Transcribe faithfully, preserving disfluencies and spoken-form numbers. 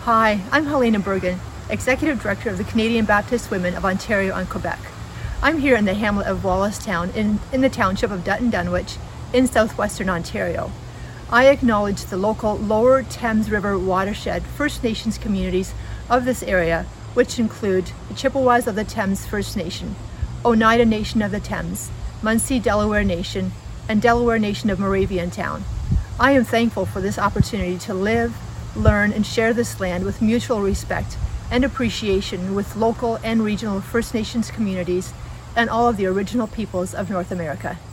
Hi, I'm Helena Bergen, Executive Director of the Canadian Baptist Women of Ontario and Quebec. I'm here in the hamlet of Wallacestown in, in the township of Dutton Dunwich in southwestern Ontario. I acknowledge the local Lower Thames River watershed First Nations communities of this area, which include the Chippewas of the Thames First Nation, Oneida Nation of the Thames, Munsee Delaware Nation, and Delaware Nation of Moraviantown. I am thankful for this opportunity to live, learn, and share this land with mutual respect and appreciation with local and regional First Nations communities and all of the original peoples of North America.